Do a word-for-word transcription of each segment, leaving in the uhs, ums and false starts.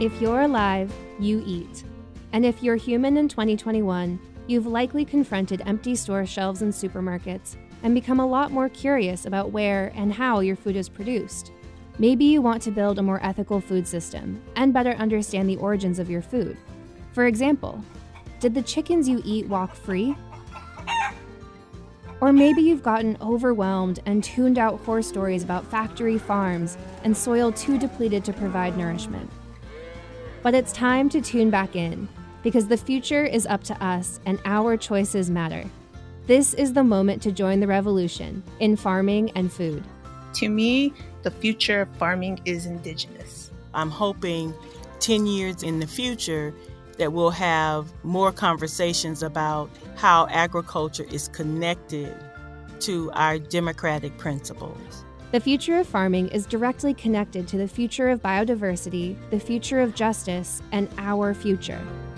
If you're alive, you eat. And if you're human in twenty twenty-one, you've likely confronted empty store shelves in supermarkets and become a lot more curious about where and how your food is produced. Maybe you want to build a more ethical food system and better understand the origins of your food. For example, did the chickens you eat walk free? Or maybe you've gotten overwhelmed and tuned out horror stories about factory farms and soil too depleted to provide nourishment. But it's time to tune back in, because the future is up to us and our choices matter. This is the moment to join the revolution in farming and food. To me, the future of farming is indigenous. I'm hoping ten years in the future that we'll have more conversations about how agriculture is connected to our democratic principles. The future of farming is directly connected to the future of biodiversity, the future of justice, and our future.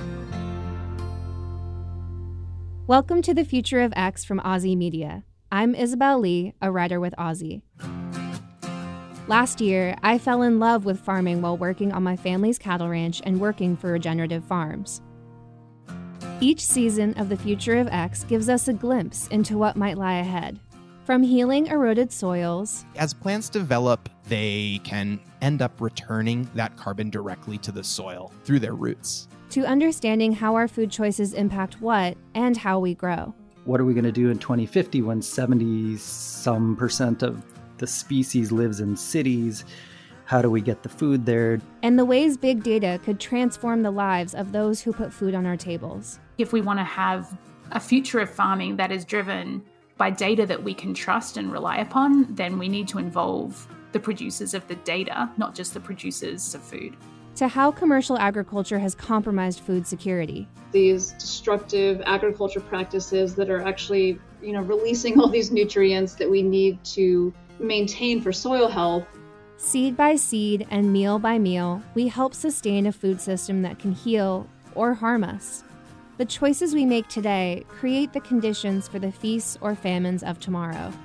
Welcome to the Future of X from Aussie Media. I'm Isabel Lee, a writer with Aussie. Last year, I fell in love with farming while working on my family's cattle ranch and working for regenerative farms. Each season of the Future of X gives us a glimpse into what might lie ahead. From healing eroded soils. As plants develop, they can end up returning that carbon directly to the soil through their roots. To understanding how our food choices impact what and how we grow. What are we going to do in twenty fifty when seventy some percent of the species lives in cities? How do we get the food there? And the ways big data could transform the lives of those who put food on our tables. If we want to have a future of farming that is driven by data that we can trust and rely upon, then we need to involve the producers of the data, not just the producers of food. To how commercial agriculture has compromised food security. These destructive agriculture practices that are actually, you know, releasing all these nutrients that we need to maintain for soil health. Seed by seed and meal by meal, we help sustain a food system that can heal or harm us. The choices we make today create the conditions for the feasts or famines of tomorrow.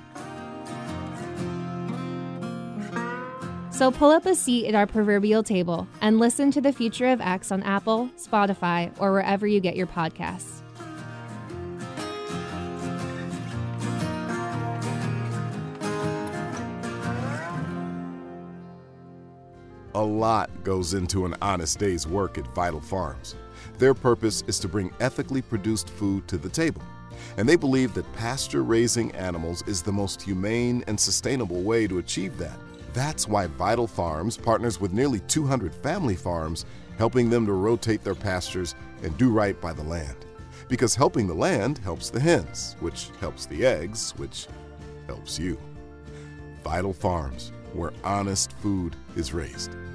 So pull up a seat at our proverbial table and listen to the Future of X on Apple, Spotify, or wherever you get your podcasts. A lot goes into an honest day's work at Vital Farms. Their purpose is to bring ethically produced food to the table, and they believe that pasture-raising animals is the most humane and sustainable way to achieve that. That's why Vital Farms partners with nearly two hundred family farms, helping them to rotate their pastures and do right by the land. Because helping the land helps the hens, which helps the eggs, which helps you. Vital Farms, where honest food is raised.